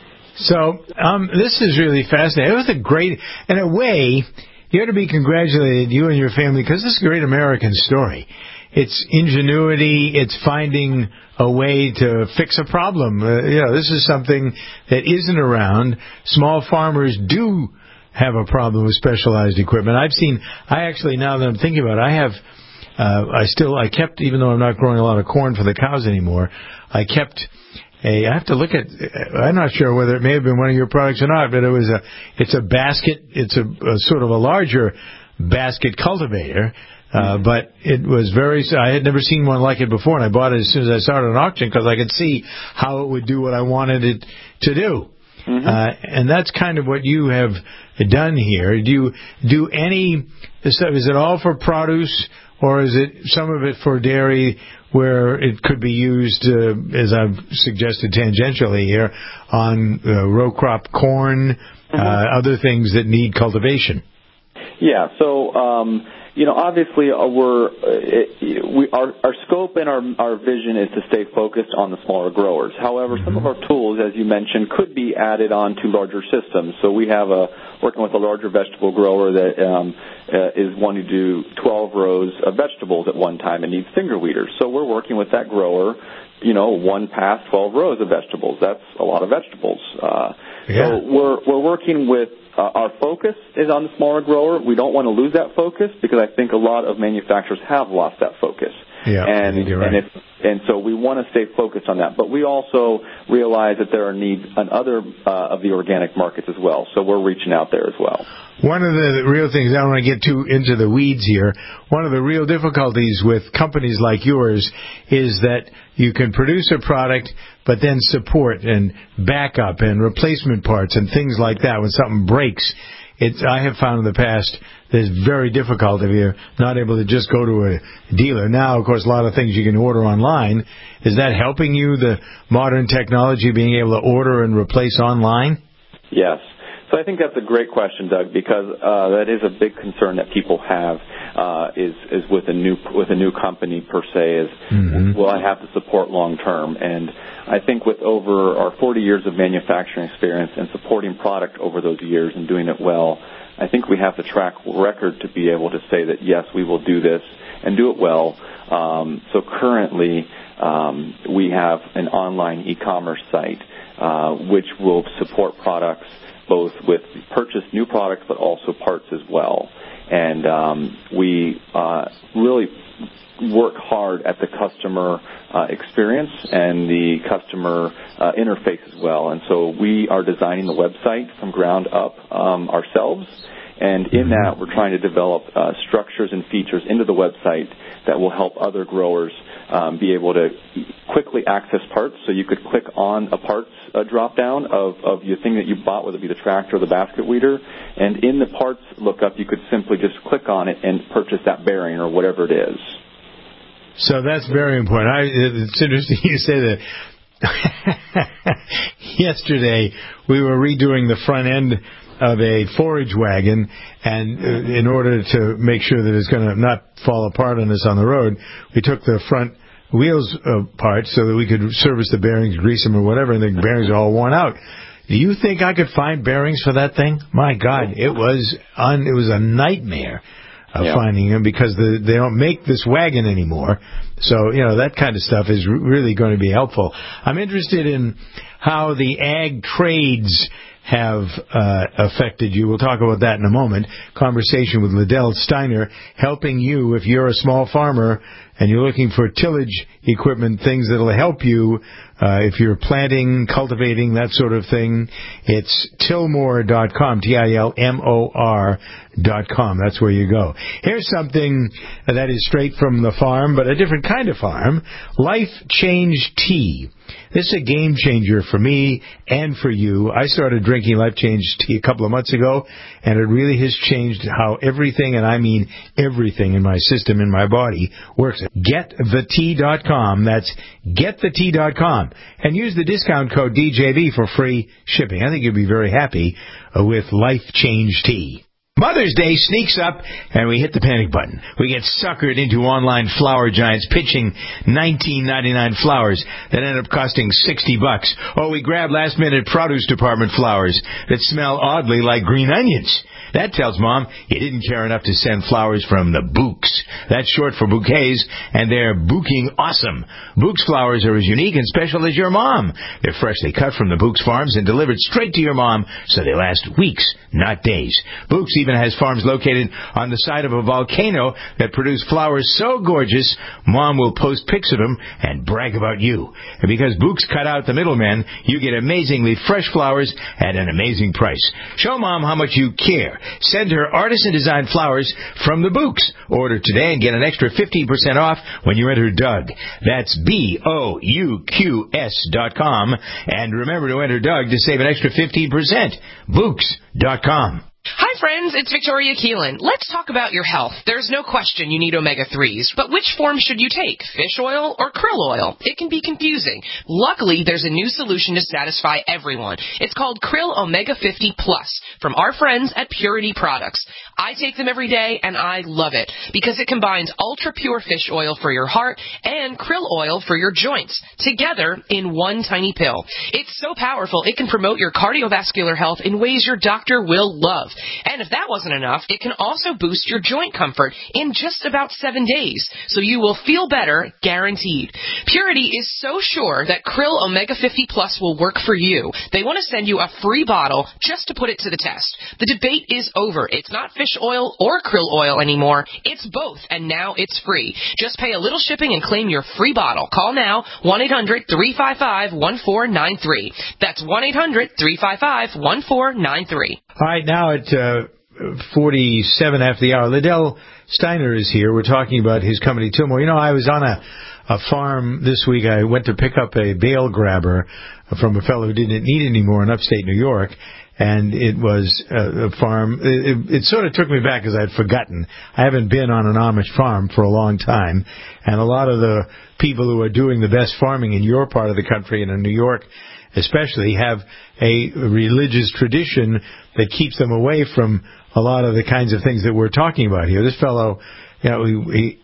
So um, this is really fascinating. It was a great, in a way, you ought to be congratulated, you and your family, because this is a great American story. It's ingenuity. It's finding a way to fix a problem. Uh, you know, this is something that isn't around. Small farmers do have a problem with specialized equipment. I've seen, I actually, now that I'm thinking about it, I have, uh, I still, I kept, even though I'm not growing a lot of corn for the cows anymore, I kept a, I have to look at, I'm not sure whether it may have been one of your products or not, but it was a, it's a basket, it's a, a sort of a larger basket cultivator, uh, but it was very, I had never seen one like it before, and I bought it as soon as I saw it at an auction because I could see how it would do what I wanted it to do. Mm-hmm. Uh, and that's kind of what you have done here. Do you do any, is it all for produce, or is it some of it for dairy, where it could be used, uh, as I've suggested tangentially here, on uh, row crop corn, mm-hmm. uh, other things that need cultivation? Yeah, so, um, you know, obviously uh, we're, uh, we, our, our scope and our, our vision is to stay focused on the smaller growers. However, some of our tools, as you mentioned, could be added on to larger systems. So we have a, working with a larger vegetable grower that um, uh, is wanting to do twelve rows of vegetables at one time and needs finger weeders. So we're working with that grower, you know, one pass, twelve rows of vegetables. That's a lot of vegetables. Uh, yeah. So we're, we're working with Uh, our focus is on the smaller grower. We don't want to lose that focus because I think a lot of manufacturers have lost that focus. Yeah, and you're right. and, if, and so we want to stay focused on that. But we also realize that there are needs on other uh, of the organic markets as well. So we're reaching out there as well. One of the real things, I don't want to get too into the weeds here, one of the real difficulties with companies like yours is that you can produce a product but then support and backup and replacement parts and things like that when something breaks. It's, I have found in the past that it's very difficult if you're not able to just go to a dealer. Now, of course, a lot of things you can order online. Is that helping you, the modern technology, being able to order and replace online? Yes. So I think that's a great question, Doug, because uh, that is a big concern that people have uh, is is with a new with a new company per se. Is mm-hmm. will I have to support long term? And I think with over our forty years of manufacturing experience and supporting product over those years and doing it well, I think we have the track record to be able to say that yes, we will do this and do it well. Um, so currently, um, we have an online e-commerce site uh, which will support products both with purchased new products but also parts as well. And um, we uh, really work hard at the customer uh, experience and the customer uh, interface as well. And so we are designing the website from ground up um, ourselves. And in that, we're trying to develop uh, structures and features into the website that will help other growers um, be able to quickly access parts. So you could click on a parts uh, drop-down of, of your thing that you bought, whether it be the tractor or the basket weeder. And in the parts lookup, you could simply just click on it and purchase that bearing or whatever it is. So that's very important. I, it's interesting you say that. Yesterday, we were redoing the front end of a forage wagon, and uh, in order to make sure that it's going to not fall apart on us on the road, we took the front wheels apart so that we could service the bearings, grease them or whatever, and the bearings are all worn out. Do you think I could find bearings for that thing? My God, it was un, it was a nightmare of yeah. finding them because the, they don't make this wagon anymore. So, you know, that kind of stuff is really going to be helpful. I'm interested in how the ag trades have uh, affected you. We'll talk about that in a moment. Conversation with Liddell Steiner, helping you if you're a small farmer and you're looking for tillage equipment, things that'll help you uh, if you're planting, cultivating, that sort of thing. It's Tillmore dot com, T I L M O R dot com. That's where you go. Here's something that is straight from the farm, but a different kind of farm. Life Change Tea. This is a game changer for me and for you. I started drinking Life Change Tea a couple of months ago, and it really has changed how everything, and I mean everything in my system, in my body, works. get the tea dot com. That's get the tea dot com. And use the discount code D J B for free shipping. I think you'll be very happy uh, with Life Change Tea. Mother's Day sneaks up, and we hit the panic button. We get suckered into online flower giants pitching nineteen ninety-nine flowers that end up costing sixty bucks. Or we grab last-minute produce department flowers that smell oddly like green onions. That tells Mom you didn't care enough to send flowers from the Bouques. That's short for bouquets, and they're bouquing awesome. Bouques flowers are as unique and special as your mom. They're freshly cut from the Bouques farms and delivered straight to your mom, so they last weeks, not days. Bouques even has farms located on the side of a volcano that produce flowers so gorgeous, Mom will post pics of them and brag about you. And because Bouques cut out the middlemen, you get amazingly fresh flowers at an amazing price. Show Mom how much you care. Send her artisan-designed flowers from the Bouques. Order today and get an extra fifteen percent off when you enter Doug. That's B O U Q S dot com. And remember to enter Doug to save an extra fifteen percent. Bouques dot com. Hi friends, it's Victoria Keelan. Let's talk about your health. There's no question you need omega threes, but which form should you take, fish oil or krill oil? It can be confusing. Luckily, there's a new solution to satisfy everyone. It's called Krill Omega fifty Plus from our friends at Purity Products. I take them every day and I love it because it combines ultra pure fish oil for your heart and krill oil for your joints together in one tiny pill. It's so powerful it can promote your cardiovascular health in ways your doctor will love. And if that wasn't enough, it can also boost your joint comfort in just about seven days, so you will feel better, guaranteed. Purity is so sure that Krill Omega fifty Plus will work for you. They want to send you a free bottle just to put it to the test. The debate is over. It's not fish oil or krill oil anymore. It's both, and now it's free. Just pay a little shipping and claim your free bottle. Call now, one eight hundred three five five one four nine three. That's one eight hundred three five five one four nine three. All right, now at uh, forty-seven after the hour, Liddell Steiner is here. We're talking about his company, Tillmore. You know, I was on a, a farm this week. I went to pick up a bale grabber from a fellow who didn't need it anymore in upstate New York, and it was a, a farm. It, it, it sort of took me back because I'd forgotten. I haven't been on an Amish farm for a long time, and a lot of the people who are doing the best farming in your part of the country and in New York especially have a religious tradition that keeps them away from a lot of the kinds of things that we're talking about here. This fellow, you know, we, we,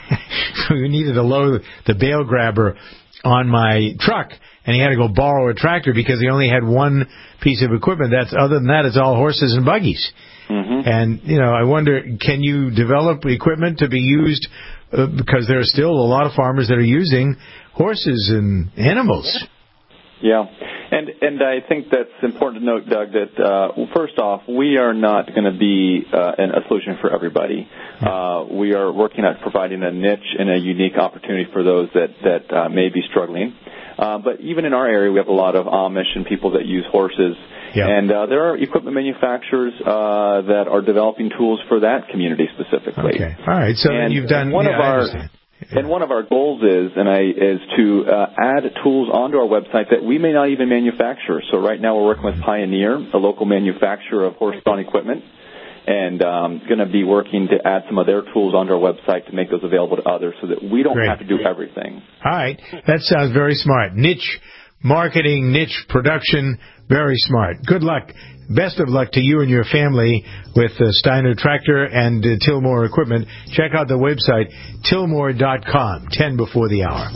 we needed to load the bale grabber on my truck, and he had to go borrow a tractor because he only had one piece of equipment. That's other than that, it's all horses and buggies. Mm-hmm. And, you know, I wonder, can you develop equipment to be used, uh, because there are still a lot of farmers that are using horses and animals. Yeah, and and I think that's important to note, Doug, that uh, first off, we are not going to be uh, an, a solution for everybody. Uh, we are working at providing a niche and a unique opportunity for those that, that uh, may be struggling. Uh, but even in our area, we have a lot of Amish and people that use horses. Yeah. And uh, there are equipment manufacturers uh, that are developing tools for that community specifically. Okay. All right. So and you've done one yeah, of our. Yeah. And one of our goals is, and I, is to uh, add tools onto our website that we may not even manufacture. So right now we're working with Pioneer, a local manufacturer of horse-drawn equipment, and um, going to be working to add some of their tools onto our website to make those available to others so that we don't Great. have to do everything. All right. That sounds very smart. Niche marketing, niche production, very smart. Good luck. Best of luck to you and your family with uh, Steiner Tractor and uh, Tillmore Equipment. Check out the website, Tillmore dot com, ten before the hour.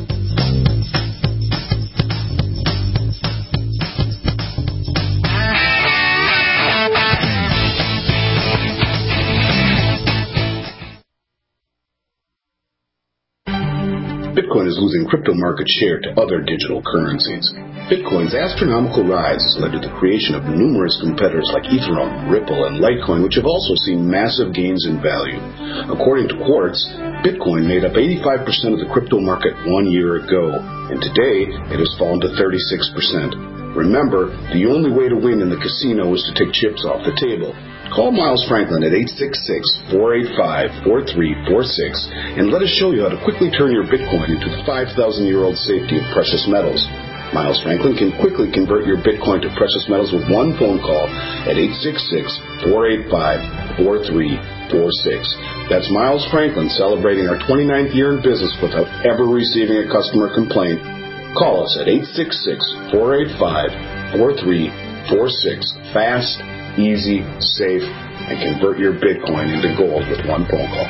Bitcoin is losing crypto market share to other digital currencies. Bitcoin's astronomical rise has led to the creation of numerous competitors like Ethereum, Ripple, and Litecoin, which have also seen massive gains in value. According to Quartz, Bitcoin made up eighty-five percent of the crypto market one year ago, and today it has fallen to thirty-six percent. Remember, the only way to win in the casino is to take chips off the table. Call Miles Franklin at eight six six, four eight five, four three four six and let us show you how to quickly turn your Bitcoin into the five thousand year old safety of precious metals. Miles Franklin can quickly convert your Bitcoin to precious metals with one phone call at eight six six, four eight five, four three four six. That's Miles Franklin celebrating our twenty-ninth year in business without ever receiving a customer complaint. Call us at eight six six, four eight five, four three four six. Fast, easy, safe, and convert your Bitcoin into gold with one phone call.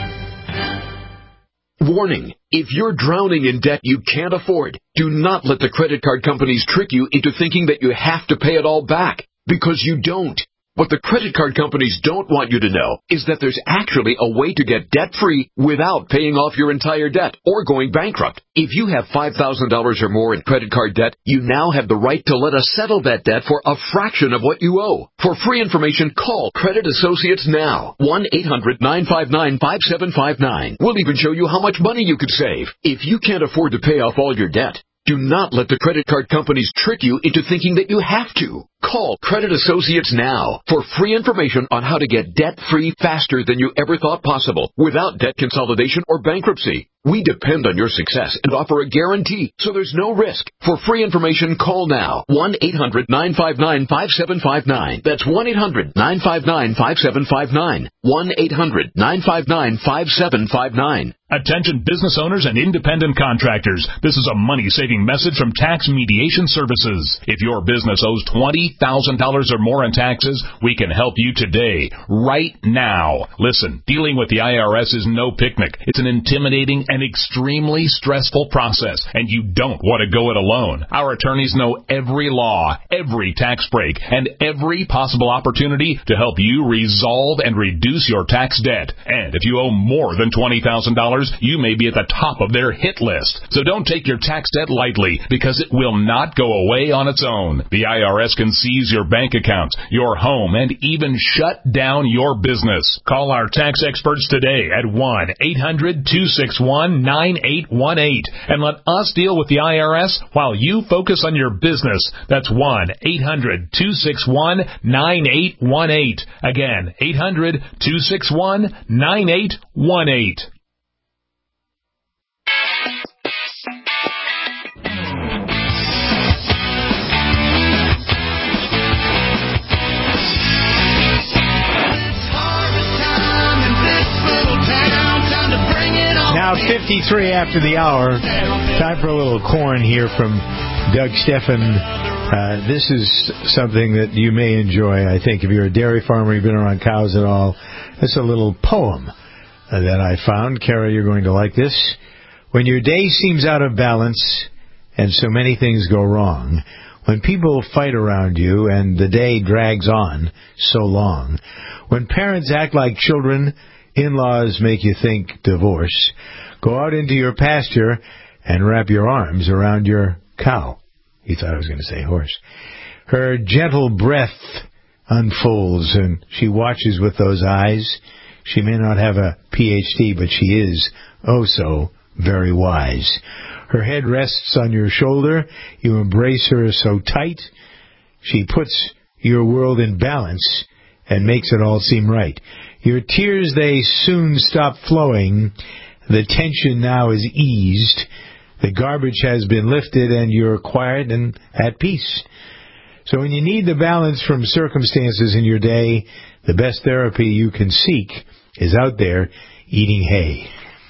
Warning, if you're drowning in debt you can't afford, do not let the credit card companies trick you into thinking that you have to pay it all back, because you don't. What the credit card companies don't want you to know is that there's actually a way to get debt-free without paying off your entire debt or going bankrupt. If you have five thousand dollars or more in credit card debt, you now have the right to let us settle that debt for a fraction of what you owe. For free information, call Credit Associates now. one eight hundred, nine five nine, five seven five nine. We'll even show you how much money you could save. If you can't afford to pay off all your debt, do not let the credit card companies trick you into thinking that you have to. Call Credit Associates now for free information on how to get debt-free faster than you ever thought possible without debt consolidation or bankruptcy. We depend on your success and offer a guarantee, so there's no risk. For free information, call now. one eight hundred, nine five nine, five seven five nine. That's one eight hundred, nine five nine, five seven five nine. one eight hundred, nine five nine, five seven five nine. Attention business owners and independent contractors. This is a money-saving message from Tax Mediation Services. If your business owes twenty thousand dollars or more in taxes, we can help you today, right now. Listen, dealing with the I R S is no picnic. It's an intimidating and extremely stressful process, and you don't want to go it alone. Our attorneys know every law, every tax break, and every possible opportunity to help you resolve and reduce your tax debt. And if you owe more than twenty thousand dollars, you may be at the top of their hit list. So don't take your tax debt lightly, because it will not go away on its own. The I R S can seize your bank accounts, your home, and even shut down your business. Call our tax experts today at one eight hundred, two six one, nine eight one eight and let us deal with the I R S while you focus on your business. That's one eight hundred, two six one, nine eight one eight. Again, eight hundred, two six one, nine eight one eight. Now fifty-three after the hour. Time for a little corn here from Doug Steffen. Uh, this is something that you may enjoy, I think. If you're a dairy farmer, you've been around cows at all, it's a little poem uh, that I found. Kara, you're going to like this. When your day seems out of balance and so many things go wrong, when people fight around you and the day drags on so long, when parents act like children, in-laws make you think divorce, go out into your pasture and wrap your arms around your cow. He thought I was going to say horse. Her gentle breath unfolds and she watches with those eyes. She may not have a P H D, but she is oh so very wise. Her head rests on your shoulder. You embrace her so tight. She puts your world in balance and makes it all seem right. Your tears, they soon stop flowing. The tension now is eased. The garbage has been lifted and you're quiet and at peace. So when you need the balance from circumstances in your day, the best therapy you can seek is out there eating hay.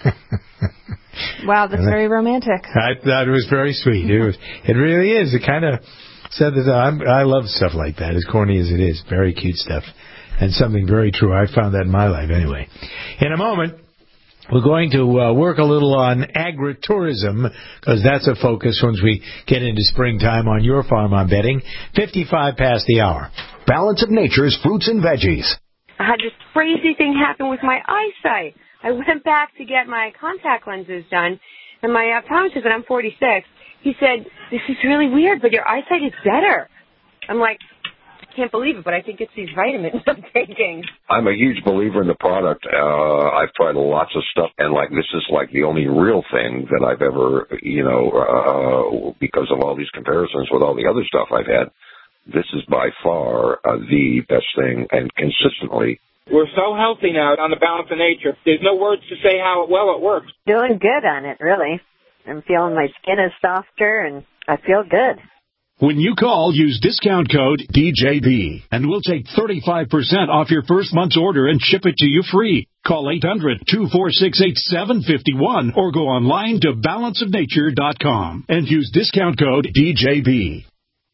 Wow, that's very romantic. I thought it was very sweet. It was. It really is. It kind of said that I'm, I love stuff like that, as corny as it is. Very cute stuff. And something very true. I found that in my life anyway. In a moment, we're going to uh, work a little on agritourism, because that's a focus once we get into springtime on your farm, I'm betting. fifty-five past the hour. Balance of Nature's fruits and veggies. I had this crazy thing happen with my eyesight. I went back to get my contact lenses done, And my optometrist, and I'm forty-six, he said, this is really weird, but your eyesight is better. I'm like, I can't believe it, but I think it's these vitamins I'm taking. I'm a huge believer in the product. Uh, I've tried lots of stuff, and like this is like the only real thing that I've ever, you know, uh, because of all these comparisons with all the other stuff I've had. This is by far uh, the best thing, and consistently. We're so healthy now on the Balance of Nature. There's no words to say how well it works. Doing good on it, really. I'm feeling my skin is softer, and I feel good. When you call, use discount code D J B, and we'll take thirty-five percent off your first month's order and ship it to you free. Call eight hundred, two four six, eight seven five one or go online to balance of nature dot com and use discount code D J B.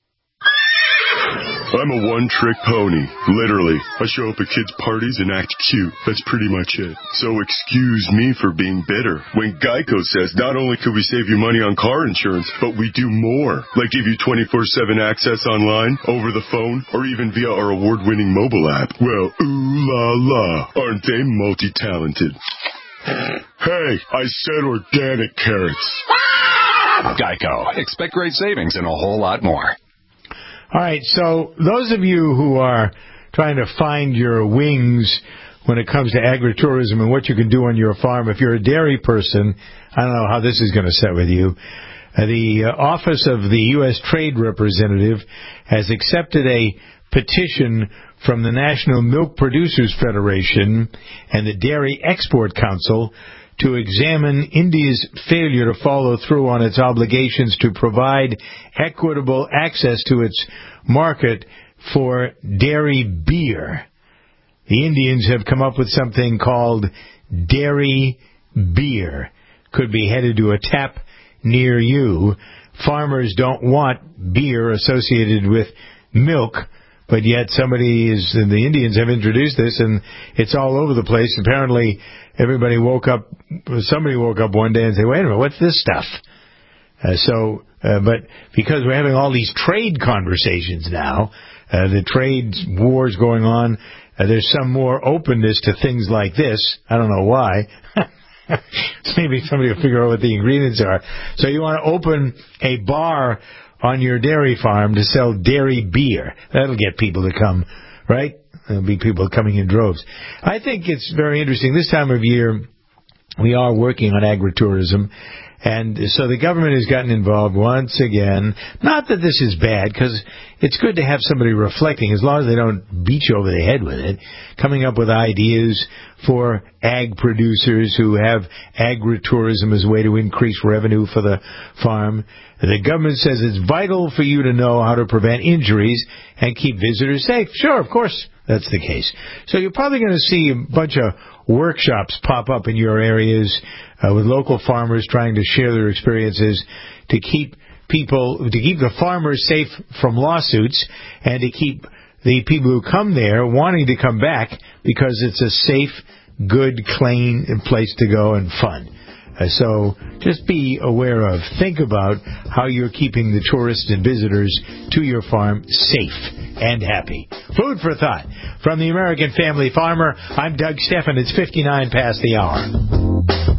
I'm a one-trick pony, literally. I show up at kids' parties and act cute. That's pretty much it. So excuse me for being bitter. When Geico says not only could we save you money on car insurance, but we do more, like give you twenty-four seven access online, over the phone, or even via our award-winning mobile app. Well, ooh la la, aren't they multi-talented? Hey, I said organic carrots. Geico. Expect great savings and a whole lot more. All right, so those of you who are trying to find your wings when it comes to agritourism and what you can do on your farm, if you're a dairy person, I don't know how this is going to set with you. Uh, the uh, Office of the U S Trade Representative has accepted a petition from the National Milk Producers Federation and the Dairy Export Council to examine India's failure to follow through on its obligations to provide equitable access to its market for dairy beer. The Indians have come up with something called dairy beer. Could be headed to a tap near you. Farmers don't want beer associated with milk, but yet somebody is, the Indians have introduced this, and it's all over the place. Apparently, everybody woke up, somebody woke up one day and said, wait a minute, what's this stuff? Uh, so, uh, but because we're having all these trade conversations now, uh, the trade wars going on, uh, there's some more openness to things like this. I don't know why. Maybe somebody will figure out what the ingredients are. So you want to open a bar on your dairy farm to sell dairy beer. That'll get people to come, right? There'll be people coming in droves. I think it's very interesting. This time of year, we are working on agritourism, and so the government has gotten involved once again. Not that this is bad, because it's good to have somebody reflecting, as long as they don't beat you over the head with it, coming up with ideas for ag producers who have agritourism as a way to increase revenue for the farm. The government says it's vital for you to know how to prevent injuries and keep visitors safe. Sure, of course, that's the case. So you're probably going to see a bunch of workshops pop up in your areas uh, with local farmers trying to share their experiences to keep people, to keep the farmers safe from lawsuits and to keep the people who come there wanting to come back because it's a safe, good, clean place to go and fun. Uh, so just be aware of, think about how you're keeping the tourists and visitors to your farm safe and happy. Food for thought. From the American Family Farmer, I'm Doug Steffen. It's fifty-nine past the hour.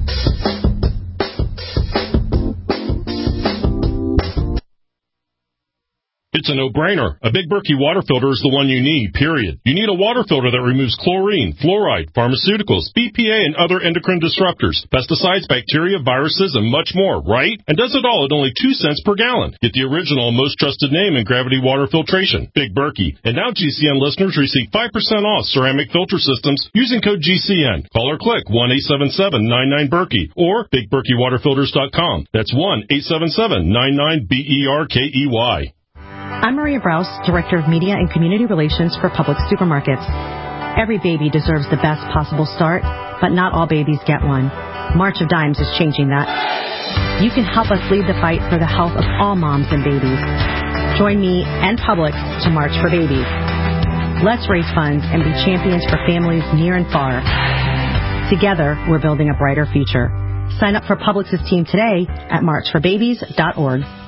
It's a no-brainer. A Big Berkey water filter is the one you need, period. You need a water filter that removes chlorine, fluoride, pharmaceuticals, B P A, and other endocrine disruptors, pesticides, bacteria, viruses, and much more, right? And does it all at only two cents per gallon. Get the original and most trusted name in gravity water filtration, Big Berkey. And now G C N listeners receive five percent off ceramic filter systems using code G C N. Call or click one eight seven seven nine nine Berkey or big berkey water filters dot com. That's one eight seven seven nine nine B E R K E Y. I'm Maria Brous, Director of Media and Community Relations for Publix Supermarkets. Every baby deserves the best possible start, but not all babies get one. March of Dimes is changing that. You can help us lead the fight for the health of all moms and babies. Join me and Publix to March for Babies. Let's raise funds and be champions for families near and far. Together, we're building a brighter future. Sign up for Publix's team today at march for babies dot org.